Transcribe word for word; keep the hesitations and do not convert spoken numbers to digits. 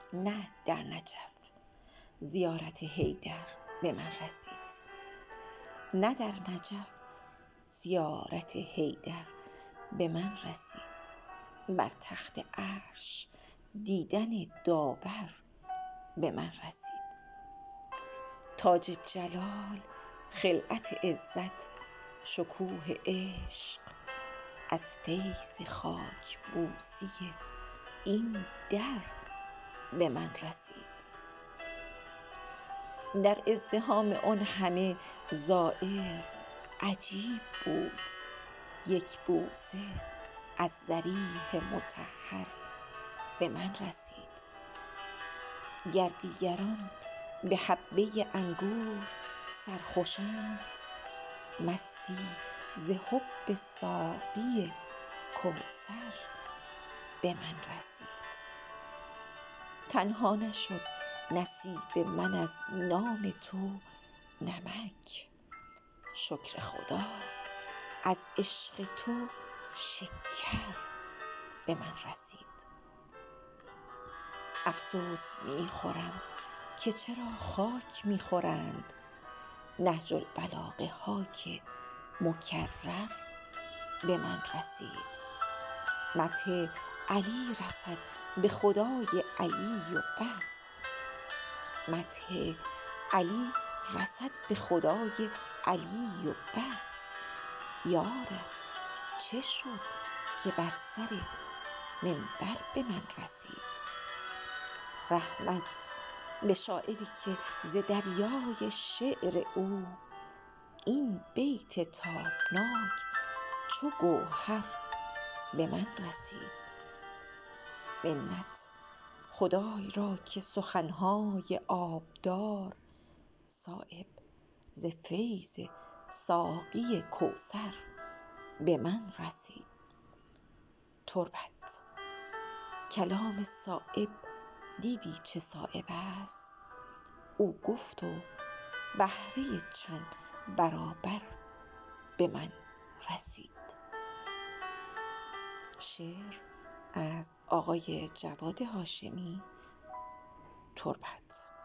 نه در نجف زیارت حیدر به من رسید. نه در نجف زیارت حیدر به من رسید. بر تخت عرش دیدن داور به من رسید. تاج جلال، خلعت عزت، شکوه عشق، از فیض خاک بوسی این در به من رسید. در ازدحام آن همه زائر عجیب بود یک بوسه از ضریح مطهر به من رسید. گر دیگران به حبه انگور سرخوشند، مستی ز حب ساقی کوثر به من رسید. تنها نشد نصیب من از نام تو نمک، شکر خدا از عشق تو شکر به من رسید. افسوس می خورم که چرا خاک می خورند نهج البلاغه ها که مکرر به من رسید. مدح علی رسد به خدای علی و بس، مدح علی رسد به خدای علی و بس. یارب چه شد که بر سر منبر به من رسید. رحمت به شاعری که ز دریای شعر او این بیت تابناک چو گوهر به من رسید. منت خدای را که سخنهای آبدار صایب ز فیض ساقی کوثر به من رسید. تربت کلام صایب دیدی چه صایب است؟ او گفت و بهره چند برابر به من رسید. شعر از آقای جواد هاشمی، تربت.